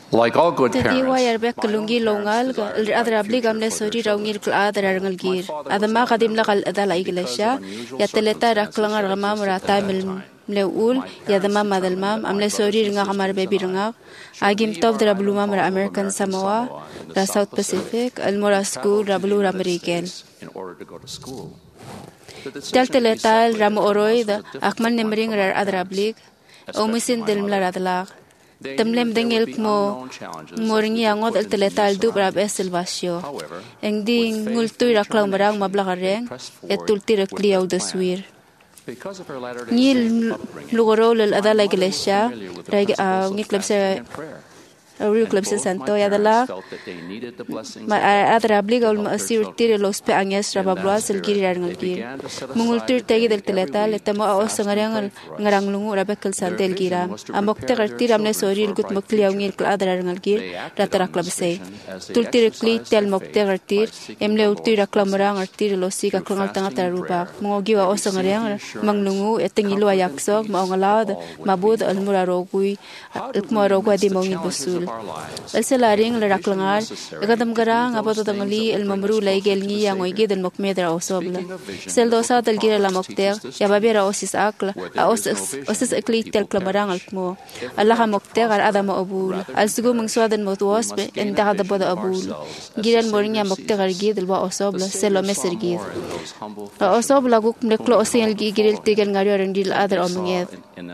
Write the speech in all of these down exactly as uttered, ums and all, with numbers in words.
Like all good Tadi wa parents, yarbek kelungi longal adrabli gamle sori raungir kul adrangal gir adama qadim la qal adala iglasha ya teleta raklangar gamam rata mil mleul ya dama madalmam amle sori ringa gamar baby ringa agim top drablumam ra American Samoa ra South Pacific almora school rablu ramrikel in order to go to school. Tal teleta ram oroid akman nemring ra adrabli o misin dilmla radlag Temlem dengel mo moringi angot el teletal du brab esel vasio. Eng di ngultui raklang barang mablakareng et tulti rekliau de suir. Ni lugoro lel adala iglesia reg a ngi klebse Auriu club se santo ya dala ma adrabli gaul ma asir tire los pe anges rabablas el giri rangal gir mungul tir tegi del teleta letamo a osangarang ngarang lungu rabekal santel gira amok te gartir amne soril gut mokli awngir kla adra rangal gir ratara club se tultir kli tel mokte gartir emle utir raklamrang artir losi ka klangal tanga taruba mungogi wa osangarang manglungu etengilu ayaksok maongalad mabud almura rogui alkmo rogwa di mongil busul Elselaring leraklangar egadam garang apoto tangali el mamru laigel ngi yang oige den mokmedra osobla sel dosa del gira la mokter ya babera osis akla a os osis ekli tel klamarang alkmo allah mokter ar adam abul alsugo mungswaden motwasbe en da boda abul giran morinya mokter ar gidel wa osobla selo meser gid osobla guk neklo osil gi giril tegen ngari arendil adar omnged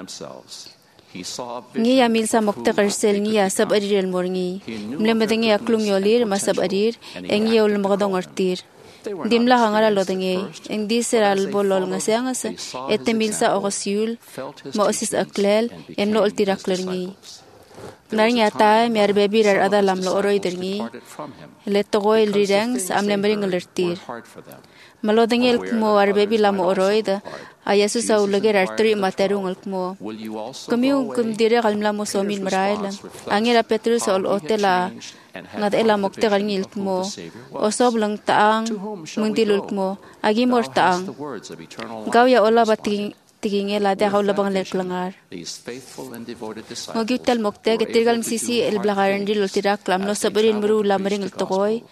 Ngi ya milsa mokta karsel ngi ya sab arir el morngi. Mlemedengi ya klung yolir ma sab arir engi ya ul magadong artir. Dimla hangara lodenge eng di seral bolol ngasang asa ete milsa ogosiul ma osis aklel emlo ultirak lerni. Naring ata mer baby rar ada lamlo oroi derni. Letto el rirangs amlembring alertir. Malodenge el mo ar baby lamo oroida ayasu sa ulager artri materung alkmo kamiung kum dire galmla mo somil maraila angera petrus ol otela ngad ela mokte galngil mo osob lang taang mundilul mo agi mor taang gawya ola bating tiging ela de hawla bang leklangar ngogi tel mokte getirgal msisi el blagarandil ultirak lamno sabarin muru lamring tokoy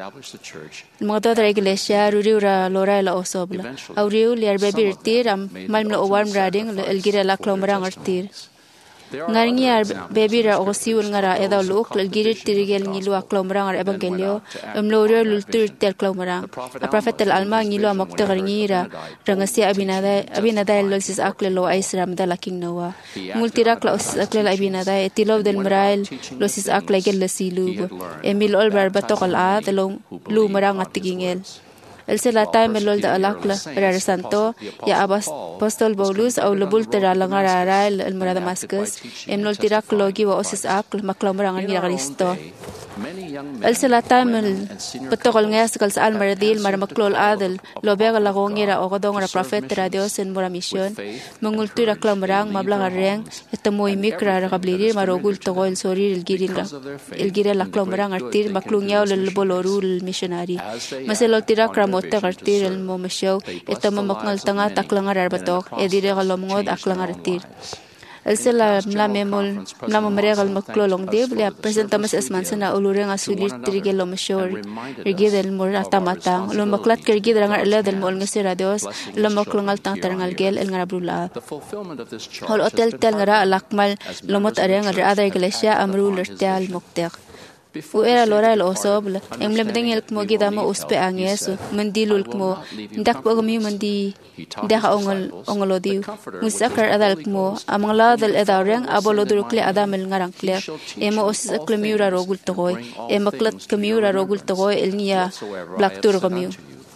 Mother the iglesia ruriura lora la osobla auriu liar baby tiram malmlo warm rading el gira la klomrang artir Ngaringi ar baby ra ogosiul ngara eda luk el gira tirigel ngilu aklomrang ar evangelio emlorio lultur tel klomrang a prophet el alma ngilu amokte garngira rangasi abinada abinada losis akle lo aisram da laking nowa multirak la osis akle la abinada etilov del mrail losis akle gel lasilu emil olbar batokal a de lo lu marang atigingel El selata melol da alakla rar santo ya abas apostol Paulus au lubul tera langara ral el murad Damascus emnol tirak logi wa osis akl maklamrang ni Kristo El selata mel patokol ngas kal sal maradil mar maklol adel lobega la gongira o godong ra prophet ra Dios en mura mission mungultu ra klamrang mablang reng etamoy mikra ra kabliri marogul to el sori el giringa el gira la klamrang artir maklungya el bolorul missionary maselol tirak motte gartir el momeshow etamo makngal tanga taklangar arbatok edire galomngod aklangar tir el sela mla memol mla mamregal maklolong deb le presentamos esmansana ulureng asulir tirige lomeshor rige del mor atamatang lo maklat kergi drangar le del mol ngese radios lo maklangal tang tarangal gel el ngarabrula hol hotel tel ngara lakmal lomot areng ar ada iglesia amrul tel moktek Fuera lora el osobla, emblem den el kmo gidama uspe angeso, mandilul kmo, ndak pagami mandi, deha ongol ongolodiu, musakar adal kmo, amangla del edareng abolodurukle adamel ngarankle, emo osis aklemiura rogul togoy, emaklat kemiura rogul togoy el niya blaktur gamiu.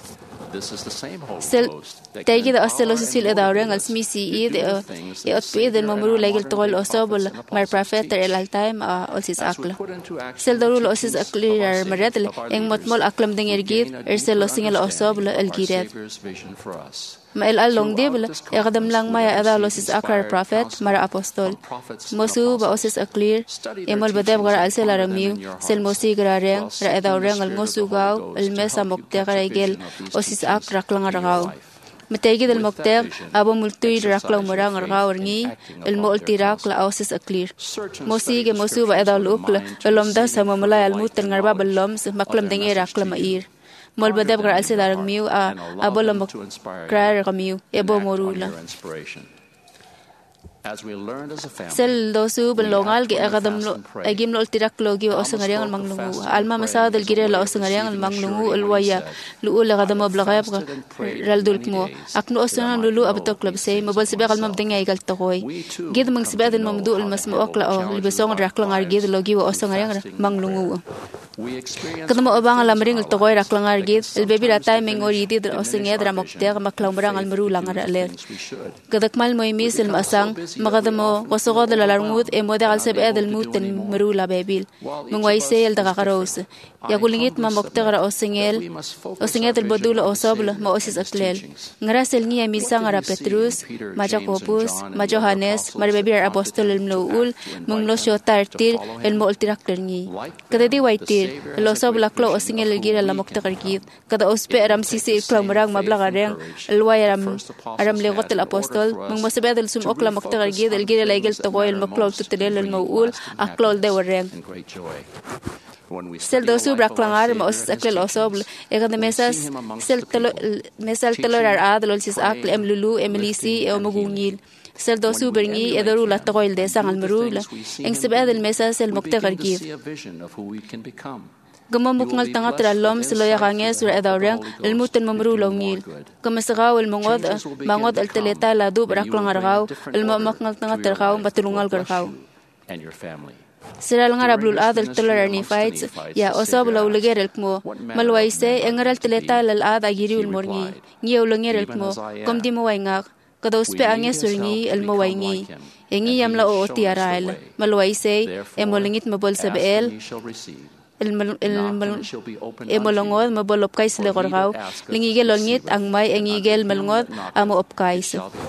Sel tegi da aselo sil edareng al smisi id e otpe del mamru legel togol osobol mar prophet el altaim a osis akla sel darul osis aklir maradel eng motmol aklam deng ergid ersel osingel osobol el giret ma el along dibl egadam lang maya adal osis akar prophet mar apostol mosu ba osis aklir emol badab gar al sel aramiu sel mosi garareng ra edareng al ngosugaw el mesa mokte garagel osis ak raklang aragaw Mategi del mokter abo multui rakla morang argawarngi el multirak la ausis aklir. Mosi ge mosu ba edal ukla elomda sama mulai al mutan ngarba belom maklam dengi rakla mair. Mol badab gra alse darang miu a abo lomok krar gamiu ebo morula. Sel dosu belongal ge agadam lo agim lo tirak logi o sangariang al manglungu alma masa del gire la o sangariang al manglungu el waya lu ul agadam blagayab raldul mo akno osana lulu abto club say mobile sibe al mam denga igal toy gid mang sibe den mamdu al masmu okla o libesong raklang ar gid logi o sangariang manglungu kadamo obang al amring al toy raklang ar gid el baby ratay mengori di o sangya dra mokter maklambrang al maru langar ale kadakmal moimis el masang مقدمه وصغاد الأرمود إمودة على سبعة الموت المرولا بابيل من ويسي الدقاقروس يقول نيت ما مقتغر أو سنجل أو سنجل البدول أو صابل ما أسس أكلل نراس النية ميسان على بطرس ما جاكوبوس ما جوهانس ما ربيبير أبوستول الملوول من لوشو تارتير المؤلتراكترني كده دي وايتير لو صابل أكلو أو سنجل الجير اللي مقتغر جيد كده أسبق رمسيسي إكلو مراغ مبلغ رين الواي رم رم لغة الأبوستول من مسبب السم أكلا مقتغر جيد الجير اللي يجل تقوي المقلول تتليل الموؤول أكلول دي ورين sel dosu braklangar ma os aklel osobl egad mesas sel telo mesal telorar adlol sis akl emlulu emlisi e omugunil sel dosu bringi edoru la toil de sangal merula eng sebad el mesas el moktegar gir Gamamuk ngal tanga tralom selo ya gange sur edawreng el muten mamru longil kamesagaw el mongod mangod el teleta la du braklangar gaw el mamak ngal tanga tergaw batulungal gargaw and your family Sira langar ablul adal tolar ni fights ya osab law lager el kmo malwaise engaral teleta lal ad agiri ul morngi ni ulanger el kmo kom di mo waingak kados pe ange surni el mo waingi engi yamla o tiarail malwaise emolingit mabol sabel el el emolongod mabol opkais le gorgaw lingigel longit ang may engigel melngod amo opkais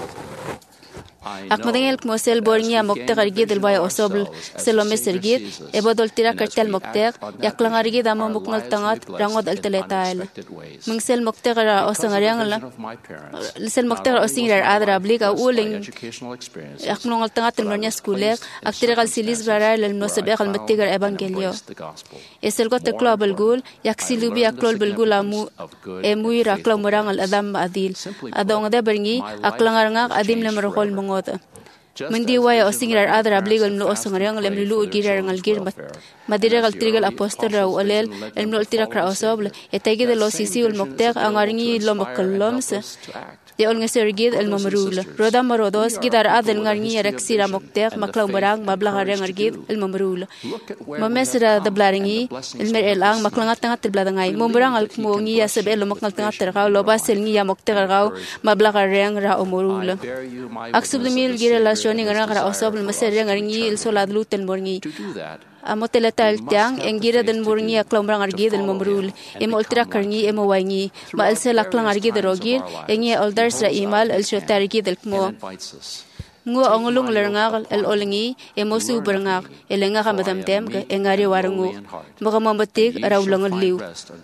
Akmadengel kmosel bornia mokter argid el bay osobl selome sergid ebodol tira kartel mokter yaklang argid amo muknal tangat rangod al teletail mungsel mokter ra osangariang la sel mokter osingar adra obliga uling yaknong al tangat el nornya skulek aktira gal silis brara el nosebe al metigar evangelio esel got global gul yaksilubi aklol belgul amu emui rakla murang al adam adil adong de berngi aklangar ngak adim le merhol Mundi waya osingar adra bligal no osangariang lem lulu girar ngal girmat madira gal trigal apostol raw alel el no tira kra osobl etegi de los sisi ul mokter angaringi lo mokalloms de ol ngesergid el mamrul roda marodos gidar adel ngarni reksira mokter maklau barang mablagarang argid el mamrul mamesra de blaringi el mer el ang maklangat tangat bladangai mombrang al kmongi ya sebel maknal tangat tergaw lo basel ni ya mokter gaw mablagarang ra omurul aksublimil girela shoni ngara ra osobl meserang arngi el solad luten borngi amoteleta tiang engira den murni aklomrang argi den mamrul emo ultra karni emo waingi ma alse laklang argi de rogir engi olders ra imal el shotargi del kmo ngo ongulung lerngag el olingi emo su berngag elenga kamadam tem engari warangu magamambatik rawlang liw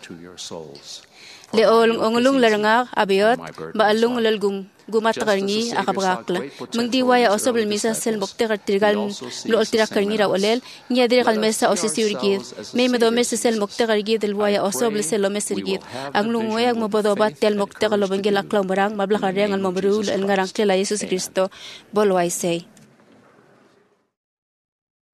le ongulung lerngag abiot ba alung lalgum gumat karni akabrakla mangdi waya osobl misa sel mokter trigal lo ultra karni raw olel nya dir kal mesa osisiurgi me medo mesa sel mokter argi del waya osobl sel mesirgi ang lungwe ang mabodobat tel mokter lo bengel aklam barang mabla kareng al mabrul al ngarang tela Jesus Kristo bolway say